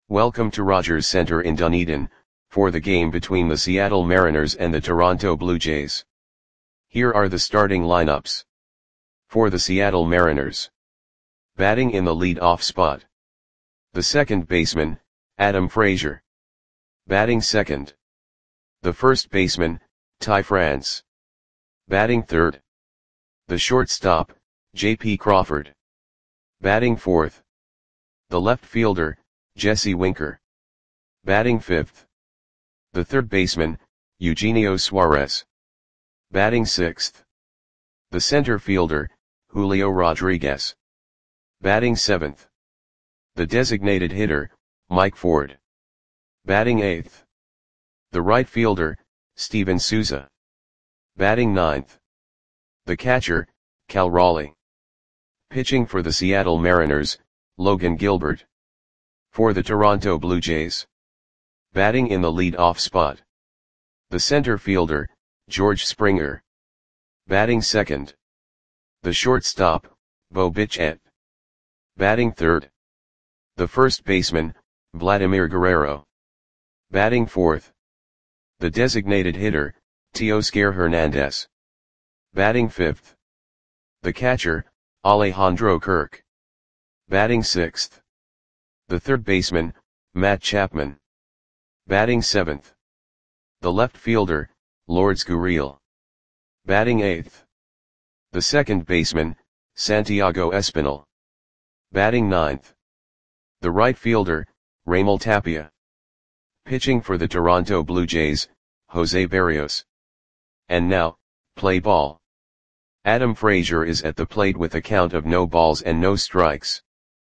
Welcome to Rogers Center in Dunedin, for the game between the Seattle Mariners and the Toronto Blue Jays. Here are the starting lineups. For the Seattle Mariners. Batting in the lead-off spot. The second baseman, Adam Frazier. Batting second. The first baseman, Ty France. Batting third. The shortstop, J.P. Crawford. Batting fourth. The left fielder, Jesse Winker. Batting fifth. The third baseman, Eugenio Suarez. Batting sixth. The center fielder, Julio Rodriguez. Batting seventh. The designated hitter, Mike Ford. Batting eighth. The right fielder, Steven Souza. Batting ninth. The catcher, Cal Raleigh. Pitching for the Seattle Mariners, Logan Gilbert. For the Toronto Blue Jays. Batting in the lead-off spot. The center fielder, George Springer. Batting second. The shortstop, Bo Bichette. Batting third. The first baseman, Vladimir Guerrero. Batting fourth. The designated hitter, Teoscar Hernandez. Batting fifth. The catcher, Alejandro Kirk. Batting sixth. The third baseman, Matt Chapman. Batting seventh. The left fielder, Lourdes Gurriel. Batting eighth. The second baseman, Santiago Espinal. Batting ninth. The right fielder, Raimel Tapia. Pitching for the Toronto Blue Jays, Jose Berrios. And now, play ball. Adam Frazier is at the plate with a count of no balls and no strikes.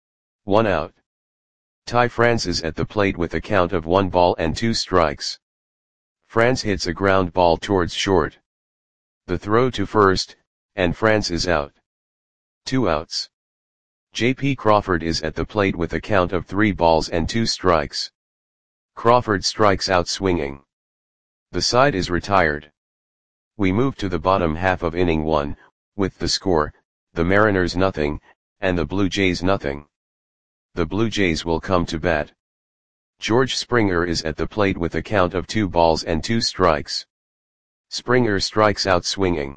1 out. Ty France is at the plate with a count of 1 ball and 2 strikes. France hits a ground ball towards short. The throw to first, and France is out. 2 outs. J.P. Crawford is at the plate with a count of 3 balls and 2 strikes. Crawford strikes out swinging. The side is retired. We move to the bottom half of inning 1, with the score, the Mariners nothing, and the Blue Jays nothing. The Blue Jays will come to bat. George Springer is at the plate with a count of 2 balls and 2 strikes. Springer strikes out swinging.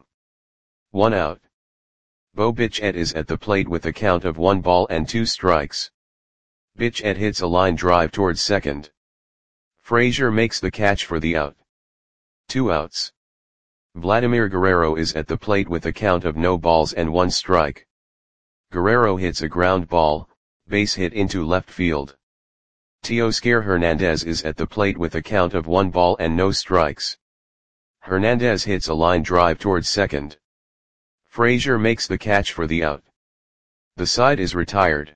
1 out. Bo Bichette is at the plate with a count of 1 ball and 2 strikes. Bichette hits a line drive towards second. Frazier makes the catch for the out. 2 outs. Vladimir Guerrero is at the plate with a count of no balls and 1 strike. Guerrero hits a ground ball, base hit into left field. Teoscar Hernandez is at the plate with a count of 1 ball and no strikes. Hernandez hits a line drive towards second. Frazier makes the catch for the out. The side is retired.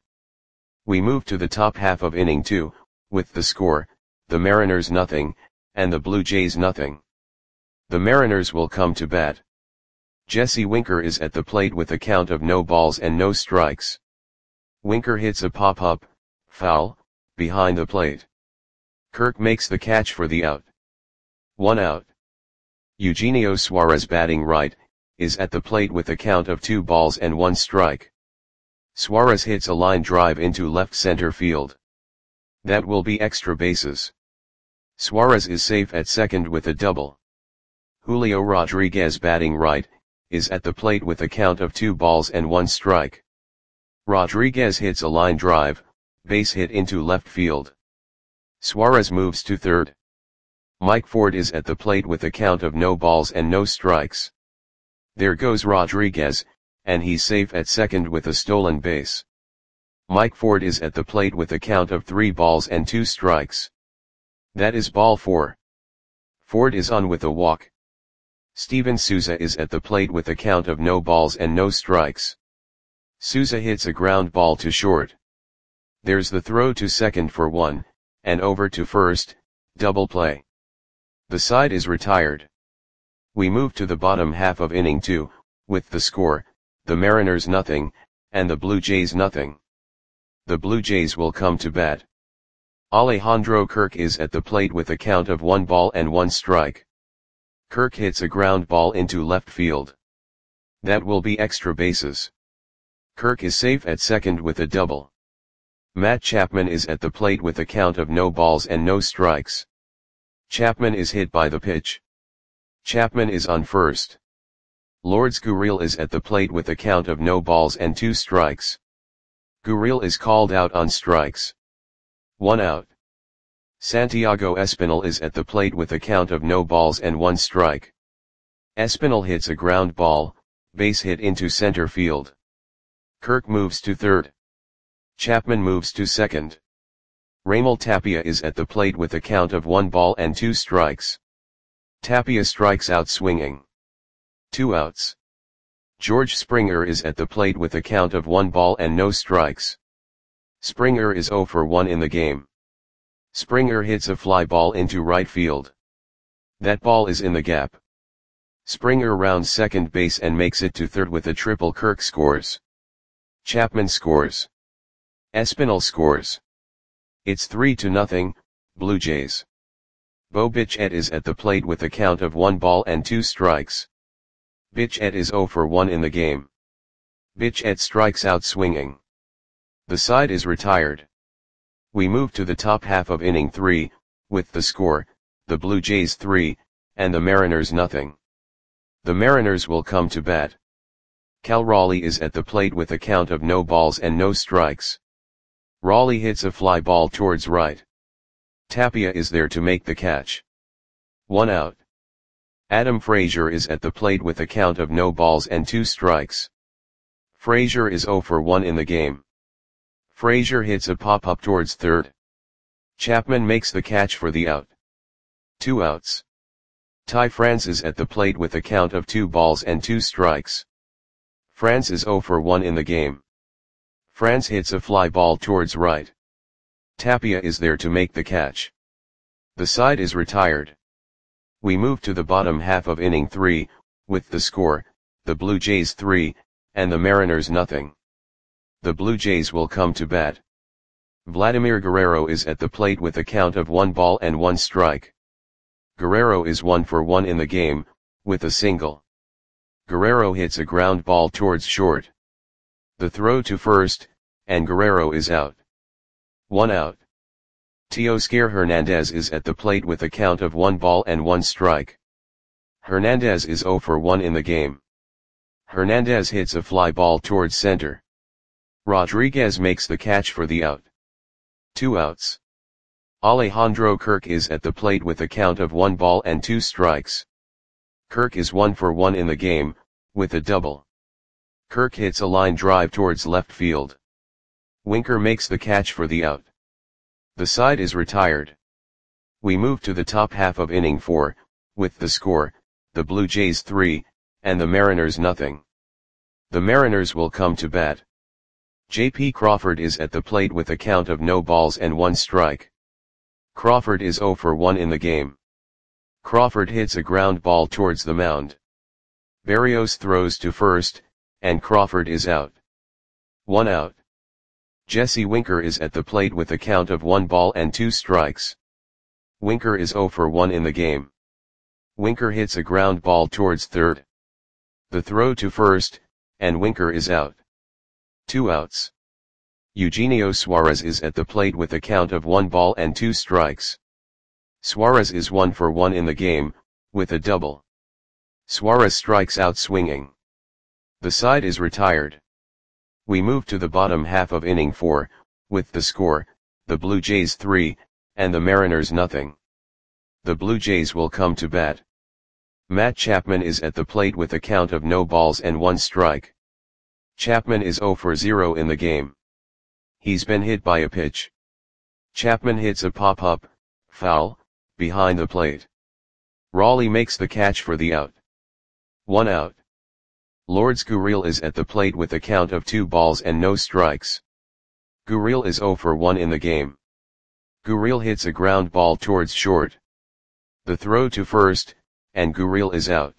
We move to the top half of inning 2, with the score, the Mariners nothing, and the Blue Jays nothing. The Mariners will come to bat. Jesse Winker is at the plate with a count of no balls and no strikes. Winker hits a pop-up, foul, behind the plate. Kirk makes the catch for the out. 1 out. Eugenio Suarez batting right, is at the plate with a count of 2 balls and 1 strike. Suarez hits a line drive into left center field. That will be extra bases. Suarez is safe at second with a double. Julio Rodriguez batting right, is at the plate with a count of 2 balls and 1 strike. Rodriguez hits a line drive, base hit into left field. Suarez moves to third. Mike Ford is at the plate with a count of no balls and no strikes. There goes Rodriguez, and he's safe at second with a stolen base. Mike Ford is at the plate with a count of 3 balls and 2 strikes. That is ball 4. Ford is on with a walk. Steven Souza is at the plate with a count of no balls and no strikes. Souza hits a ground ball to short. There's the throw to second for 1, and over to first, double play. The side is retired. We move to the bottom half of inning 2, with the score, the Mariners nothing, and the Blue Jays nothing. The Blue Jays will come to bat. Alejandro Kirk is at the plate with a count of 1 ball and 1 strike. Kirk hits a ground ball into left field. That will be extra bases. Kirk is safe at second with a double. Matt Chapman is at the plate with a count of no balls and no strikes. Chapman is hit by the pitch. Chapman is on first. Lourdes Gurriel is at the plate with a count of no balls and 2 strikes. Gurriel is called out on strikes. 1 out. Santiago Espinal is at the plate with a count of no balls and 1 strike. Espinal hits a ground ball, base hit into center field. Kirk moves to third. Chapman moves to second. Raimel Tapia is at the plate with a count of 1 ball and 2 strikes. Tapia strikes out swinging. 2 outs. George Springer is at the plate with a count of 1 ball and no strikes. Springer is 0 for 1 in the game. Springer hits a fly ball into right field. That ball is in the gap. Springer rounds second base and makes it to third with a triple. Kirk scores. Chapman scores. Espinal scores. It's 3-0, Blue Jays. Bo Bichette is at the plate with a count of 1 ball and 2 strikes. Bichette is 0 for 1 in the game. Bichette strikes out swinging. The side is retired. We move to the top half of inning 3, with the score, the Blue Jays 3, and the Mariners 0. The Mariners will come to bat. Cal Raleigh is at the plate with a count of no balls and no strikes. Raleigh hits a fly ball towards right. Tapia is there to make the catch. 1 out. Adam Frazier is at the plate with a count of no balls and 2 strikes. Frazier is 0 for 1 in the game. Frazier hits a pop-up towards third. Chapman makes the catch for the out. 2 outs. Ty France is at the plate with a count of 2 balls and 2 strikes. France is 0 for 1 in the game. France hits a fly ball towards right. Tapia is there to make the catch. The side is retired. We move to the bottom half of inning 3, with the score, the Blue Jays 3, and the Mariners 0. The Blue Jays will come to bat. Vladimir Guerrero is at the plate with a count of 1 ball and 1 strike. Guerrero is 1 for 1 in the game, with a single. Guerrero hits a ground ball towards short. The throw to first, and Guerrero is out. 1 out. Teoscar Hernandez is at the plate with a count of 1 ball and 1 strike. Hernandez is 0 for 1 in the game. Hernandez hits a fly ball towards center. Rodriguez makes the catch for the out. 2 outs. Alejandro Kirk is at the plate with a count of 1 ball and 2 strikes. Kirk is 1 for 1 in the game, with a double. Kirk hits a line drive towards left field. Winker makes the catch for the out. The side is retired. We move to the top half of inning 4, with the score, the Blue Jays 3, and the Mariners 0. The Mariners will come to bat. J.P. Crawford is at the plate with a count of no balls and 1 strike. Crawford is 0 for 1 in the game. Crawford hits a ground ball towards the mound. Berrios throws to first, and Crawford is out. 1 out. Jesse Winker is at the plate with a count of 1 ball and 2 strikes. Winker is 0 for 1 in the game. Winker hits a ground ball towards third. The throw to first, and Winker is out. 2 outs. Eugenio Suarez is at the plate with a count of 1 ball and 2 strikes. Suarez is 1 for 1 in the game, with a double. Suarez strikes out swinging. The side is retired. We move to the bottom half of inning 4, with the score, the Blue Jays 3, and the Mariners 0. The Blue Jays will come to bat. Matt Chapman is at the plate with a count of no balls and 1 strike. Chapman is 0 for 0 in the game. He's been hit by a pitch. Chapman hits a pop-up, foul, behind the plate. Raleigh makes the catch for the out. 1 out. Lourdes Gurriel is at the plate with a count of 2 balls and no strikes. Gurriel is 0 for 1 in the game. Gurriel hits a ground ball towards short. The throw to first, and Gurriel is out.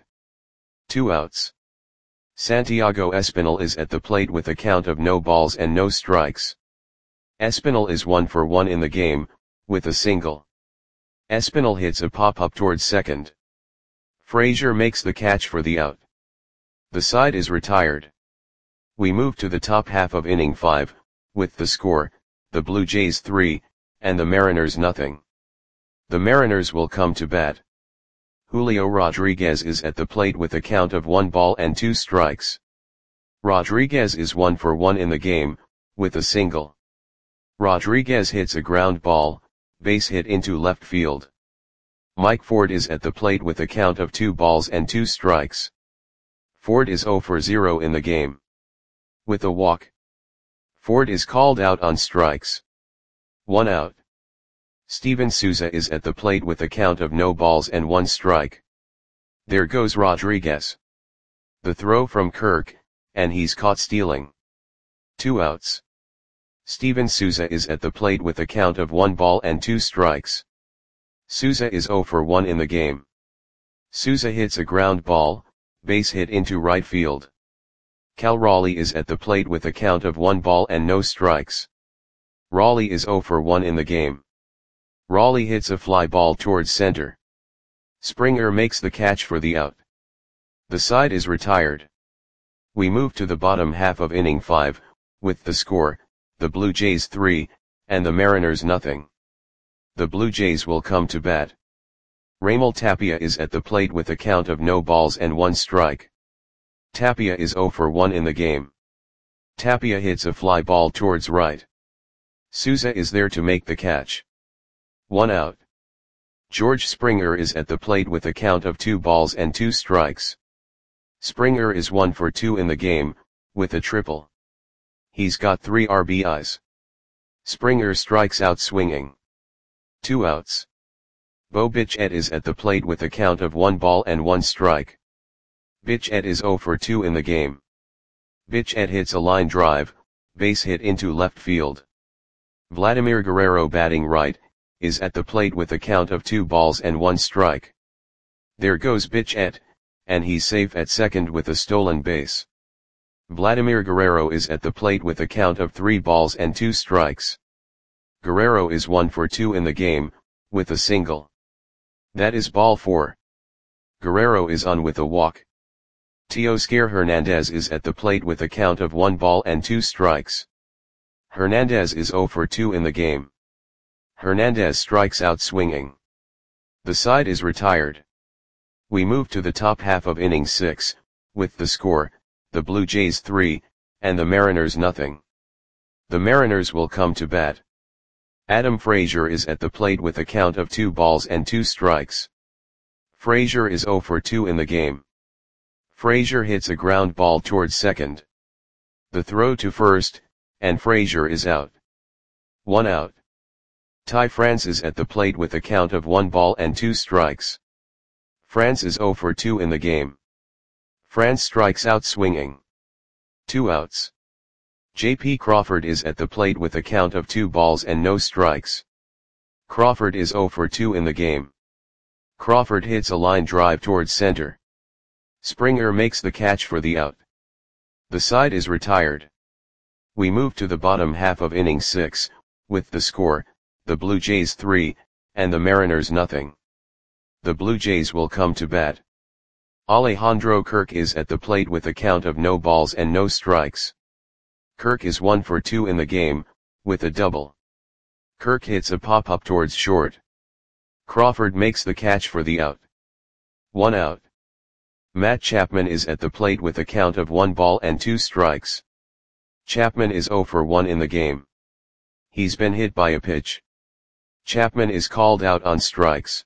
2 outs. Santiago Espinal is at the plate with a count of no balls and no strikes. Espinal is 1 for 1 in the game, with a single. Espinal hits a pop-up towards second. Frazier makes the catch for the out. The side is retired. We move to the top half of inning 5, with the score, the Blue Jays 3, and the Mariners nothing. The Mariners will come to bat. Julio Rodriguez is at the plate with a count of 1 ball and 2 strikes. Rodriguez is 1 for 1 in the game, with a single. Rodriguez hits a ground ball, base hit into left field. Mike Ford is at the plate with a count of 2 balls and 2 strikes. Ford is 0 for 0 in the game. With a walk. Ford is called out on strikes. 1 out. Steven Souza is at the plate with a count of no balls and 1 strike. There goes Rodriguez. The throw from Kirk, and he's caught stealing. 2 outs. Steven Souza is at the plate with a count of 1 ball and 2 strikes. Souza is 0 for 1 in the game. Souza hits a ground ball, base hit into right field. Cal Raleigh is at the plate with a count of 1 ball and no strikes. Raleigh is 0 for 1 in the game. Raleigh hits a fly ball towards center. Springer makes the catch for the out. The side is retired. We move to the bottom half of inning 5, with the score, the Blue Jays 3, and the Mariners nothing. The Blue Jays will come to bat. Raimel Tapia is at the plate with a count of no balls and 1 strike. Tapia is 0 for 1 in the game. Tapia hits a fly ball towards right. Souza is there to make the catch. 1 out. George Springer is at the plate with a count of 2 balls and 2 strikes. Springer is 1 for 2 in the game, with a triple. He's got 3 RBIs. Springer strikes out swinging. 2 outs. Bo Bichette is at the plate with a count of 1 ball and 1 strike. Bichette is 0 for 2 in the game. Bichette hits a line drive, base hit into left field. Vladimir Guerrero batting right, is at the plate with a count of 2 balls and 1 strike. There goes Bichette, and he's safe at second with a stolen base. Vladimir Guerrero is at the plate with a count of 3 balls and 2 strikes. Guerrero is 1 for 2 in the game, with a single. That is ball 4. Guerrero is on with a walk. Teoscar Hernandez is at the plate with a count of 1 ball and 2 strikes. Hernandez is 0 for 2 in the game. Hernandez strikes out swinging. The side is retired. We move to the top half of inning 6, with the score, the Blue Jays 3, and the Mariners nothing. The Mariners will come to bat. Adam Frazier is at the plate with a count of 2 balls and 2 strikes. Frazier is 0 for 2 in the game. Frazier hits a ground ball towards second. The throw to first, and Frazier is out. 1 out. Ty France is at the plate with a count of 1 ball and 2 strikes. France is 0 for 2 in the game. France strikes out swinging. 2 outs. J.P. Crawford is at the plate with a count of 2 balls and no strikes. Crawford is 0 for 2 in the game. Crawford hits a line drive towards center. Springer makes the catch for the out. The side is retired. We move to the bottom half of inning 6, with the score, the Blue Jays 3, and the Mariners nothing. The Blue Jays will come to bat. Alejandro Kirk is at the plate with a count of no balls and no strikes. Kirk is 1 for 2 in the game, with a double. Kirk hits a pop-up towards short. Crawford makes the catch for the out. 1 out. Matt Chapman is at the plate with a count of 1 ball and 2 strikes. Chapman is 0 for 1 in the game. He's been hit by a pitch. Chapman is called out on strikes.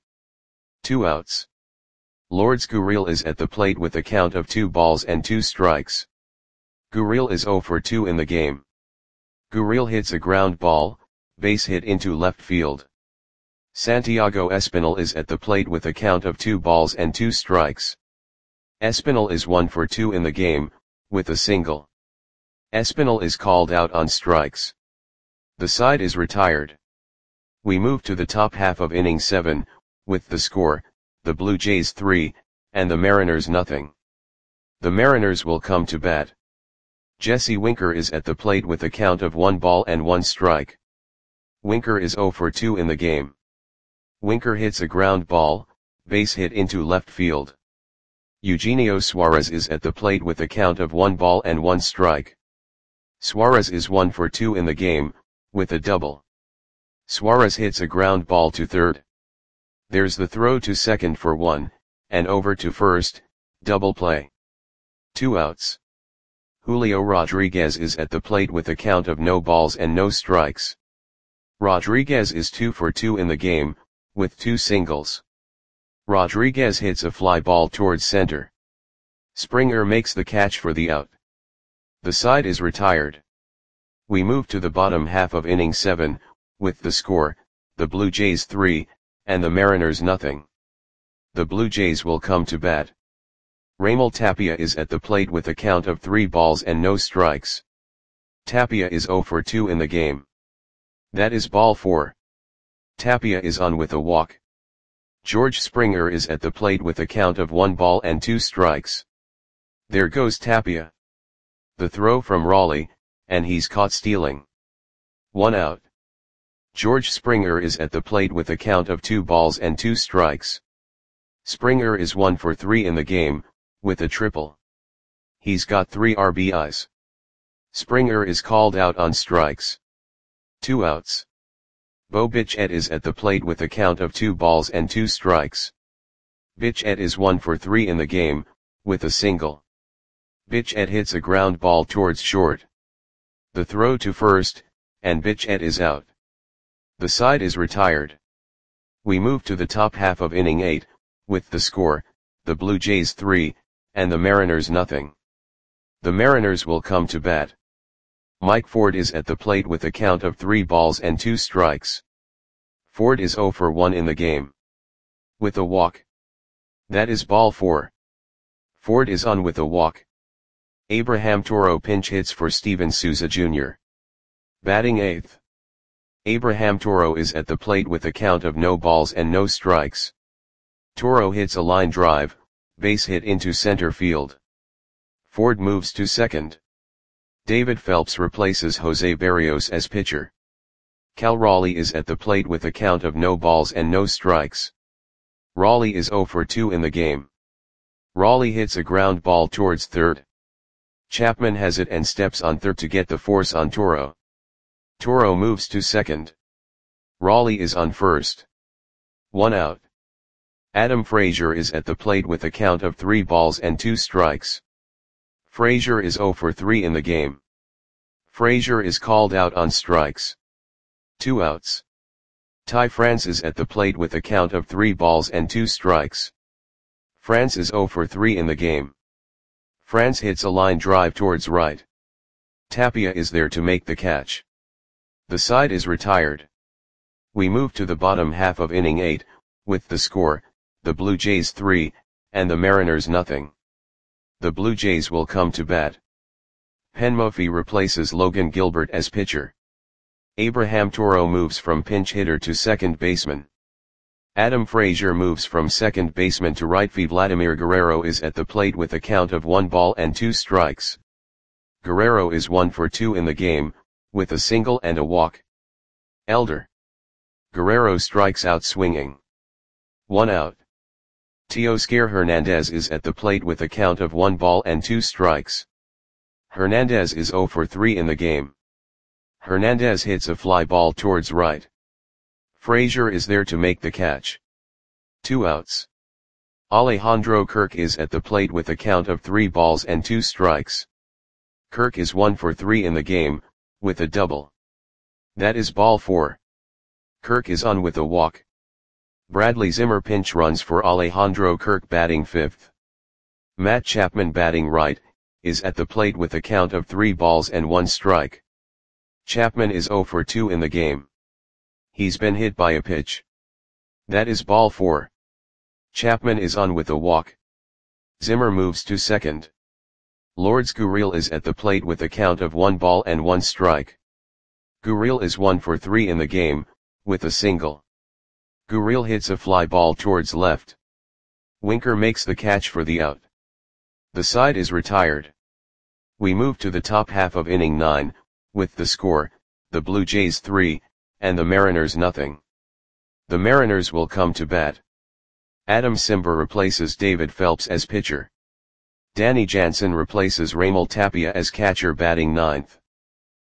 2 outs. Lourdes Gurriel is at the plate with a count of 2 balls and 2 strikes. Gurriel is 0 for 2 in the game. Gurriel hits a ground ball, base hit into left field. Santiago Espinal is at the plate with a count of 2 balls and 2 strikes. Espinal is 1 for 2 in the game, with a single. Espinal is called out on strikes. The side is retired. We move to the top half of inning 7, with the score, the Blue Jays 3, and the Mariners nothing. The Mariners will come to bat. Jesse Winker is at the plate with a count of 1 ball and 1 strike. Winker is 0 for 2 in the game. Winker hits a ground ball, base hit into left field. Eugenio Suarez is at the plate with a count of 1 ball and 1 strike. Suarez is 1 for 2 in the game, with a double. Suarez hits a ground ball to third. There's the throw to second for 1, and over to first, double play. 2 outs. Julio Rodriguez is at the plate with a count of no balls and no strikes. Rodriguez is 2 for 2 in the game, with 2 singles. Rodriguez hits a fly ball towards center. Springer makes the catch for the out. The side is retired. We move to the bottom half of inning 7, with the score, the Blue Jays 3, and the Mariners nothing. The Blue Jays will come to bat. Raimel Tapia is at the plate with a count of 3 balls and no strikes. Tapia is 0 for 2 in the game. That is ball 4. Tapia is on with a walk. George Springer is at the plate with a count of 1 ball and 2 strikes. There goes Tapia. The throw from Raleigh, and he's caught stealing. 1 out. George Springer is at the plate with a count of 2 balls and 2 strikes. Springer is 1 for 3 in the game, with a triple. He's got 3 RBIs. Springer is called out on strikes. 2 outs. Bo Bichette is at the plate with a count of 2 balls and 2 strikes. Bichette is 1 for 3 in the game, with a single. Bichette hits a ground ball towards short. The throw to first, and Bichette is out. The side is retired. We move to the top half of inning 8, with the score, the Blue Jays 3, and the Mariners nothing. The Mariners will come to bat. Mike Ford is at the plate with a count of 3 balls and 2 strikes. Ford is 0 for 1 in the game. With a walk. That is ball 4. Ford is on with a walk. Abraham Toro pinch hits for Steven Souza Jr. Batting 8th. Abraham Toro is at the plate with a count of no balls and no strikes. Toro hits a line drive, base hit into center field. Ford moves to second. David Phelps replaces Jose Berrios as pitcher. Cal Raleigh is at the plate with a count of no balls and no strikes. Raleigh is 0 for 2 in the game. Raleigh hits a ground ball towards third. Chapman has it and steps on third to get the force on Toro. Toro moves to second. Raleigh is on first. 1 out. Adam Frazier is at the plate with a count of 3 balls and 2 strikes. Frazier is 0 for 3 in the game. Frazier is called out on strikes. 2 outs. Ty France is at the plate with a count of 3 balls and 2 strikes. France is 0 for 3 in the game. France hits a line drive towards right. Tapia is there to make the catch. The side is retired. We move to the bottom half of inning 8, with the score, the Blue Jays 3, and the Mariners nothing. The Blue Jays will come to bat. Penn Murphy replaces Logan Gilbert as pitcher. Abraham Toro moves from pinch hitter to second baseman. Adam Frazier moves from second baseman to right field. Vladimir Guerrero is at the plate with a count of 1 ball and 2 strikes. Guerrero is 1 for 2 in the game, with a single and a walk. Elder. Guerrero strikes out swinging. 1 out. Teoscar Hernandez is at the plate with a count of 1 ball and 2 strikes. Hernandez is 0 for 3 in the game. Hernandez hits a fly ball towards right. Frazier is there to make the catch. 2 outs. Alejandro Kirk is at the plate with a count of 3 balls and 2 strikes. Kirk is 1 for 3 in the game, with a double. That is ball 4. Kirk is on with a walk. Bradley Zimmer pinch runs for Alejandro Kirk batting 5th. Matt Chapman batting right, is at the plate with a count of 3 balls and 1 strike. Chapman is 0 for 2 in the game. He's been hit by a pitch. That is ball 4. Chapman is on with a walk. Zimmer moves to second. Lourdes Gurriel is at the plate with a count of 1 ball and 1 strike. Gurriel is 1 for 3 in the game, with a single. Gurriel hits a fly ball towards left. Winker makes the catch for the out. The side is retired. We move to the top half of inning 9, with the score, the Blue Jays 3, and the Mariners nothing. The Mariners will come to bat. Adam Cimber replaces David Phelps as pitcher. Danny Jansen replaces Raimel Tapia as catcher batting 9th.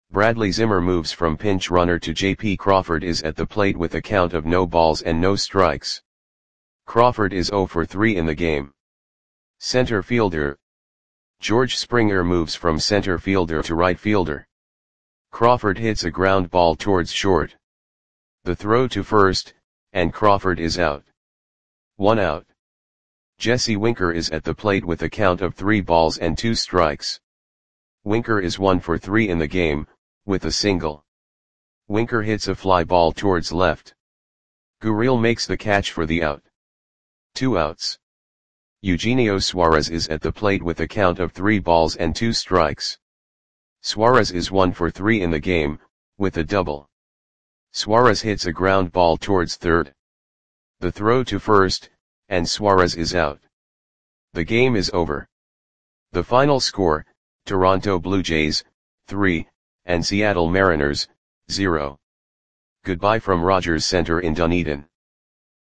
Bradley Zimmer moves from pinch runner to J.P. Crawford is at the plate with a count of no balls and no strikes. Crawford is 0 for 3 in the game. Center fielder. George Springer moves from center fielder to right fielder. Crawford hits a ground ball towards short. The throw to first, and Crawford is out. 1 out. Jesse Winker is at the plate with a count of 3 balls and 2 strikes. Winker is 1 for 3 in the game, with a single. Winker hits a fly ball towards left. Gurriel makes the catch for the out. 2 outs. Eugenio Suarez is at the plate with a count of 3 balls and 2 strikes. Suarez is 1 for 3 in the game, with a double. Suarez hits a ground ball towards third. The throw to first, and Suarez is out. The game is over. The final score, Toronto Blue Jays, 3, and Seattle Mariners, 0. Goodbye from Rogers Center in Dunedin.